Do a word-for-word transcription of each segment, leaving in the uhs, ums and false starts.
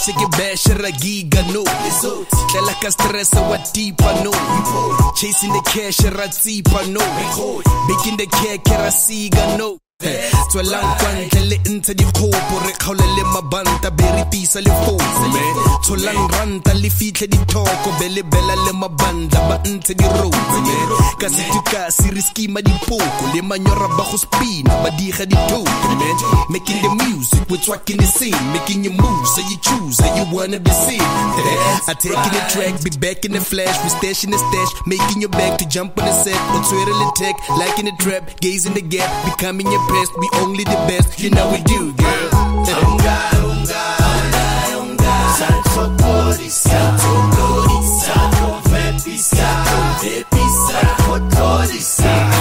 shake bash ragiga no tlela ka stress wa deeper no chasing the cash ratsipa no baking the cake rasiga no Twalang kwantle into the kopo re khaulele mabanta beritisa le phone me Twalang ranta le fihle di thoko bele bela le mabanda ba ntse di road me ka situka siriski ma di poko le manyora ba go spina ba diga di toe man making the music we're tracking the scene making you move so you choose and you wanna be seen I taking the track be back in the flash we stashing the stash making your back to jump on the set on Twitter the tech like in the trap gazing the gap becoming your best we only the best you know we do girl unga unga unga unga santo body santo body santo baby santo baby santo body santo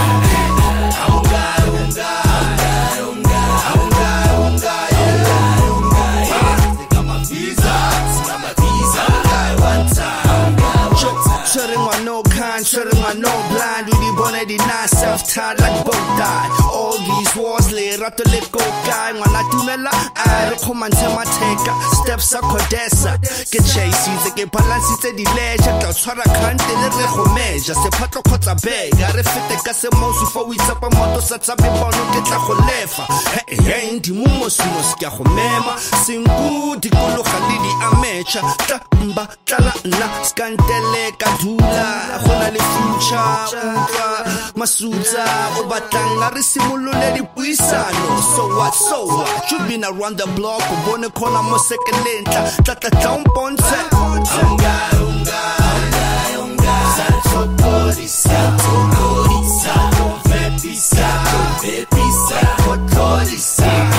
unga unga unga unga unga unga unga got my visa got my visa I want time Shutting on no kind, shutting on no blind. We the born at the night, self-tied like both died. All these wars lay right to let go guy. When I do me la, I don't come and tell my taker. Steps up Codessa. Get chasey, they get balance, it's a delay. Check out, try to can't deliver the measure. Say patro kota bag. I refit the gas and most before we tap a motor, such a big bono get la holefa. Hey, hey, the mumos muskia homema. Sing good, the Kulu Khalidi Amecha. Tamba, Tala, na, Scantele, Kadula. Hona le future, Uka, Masuza, Obatanga, Risimulule di Puisano. So what, so what? You been around the block, Ubone Kona Moseke Lenta, Tata Town Ponce. Unga, Unga, Unga, Unga, Santo Bodi, Santo Bodi, Santo Vepi, Santo Vepi, Santo Bodi, Santo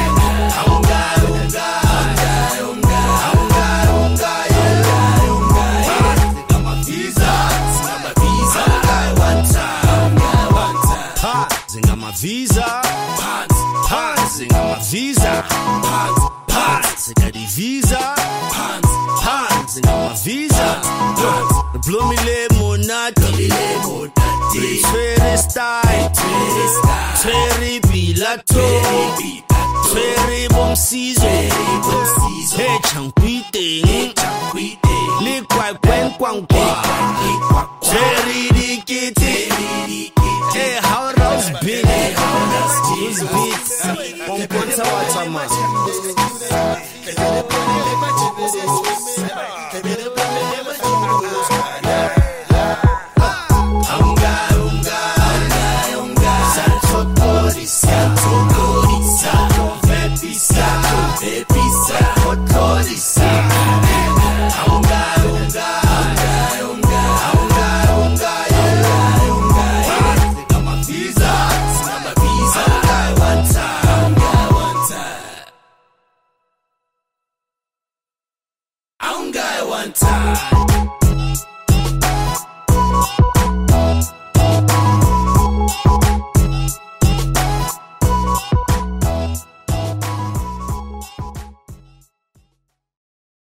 Unga, Unga, Unga, Unga, Unga, Unga, Visa, pants, pants, zinga ma visa, pants, pants, zinga di visa, pants, pants, zinga ma visa, pants. Blow me lemonade, blow me lemonade. Twerry style, twerry style, twerry bilato, twerry bom season, hey chanquite, hey chanquite, li kwai kwen kwang kwa, twerry di kiti, hey how rouse big. These beats, one point to water man. Unga, unga, unga, unga. Santo body, santo body, santo vepi, santo vepi, santo body, santo. Unga, unga, unga, unga, unga, unga, unga. Got my visa. One time.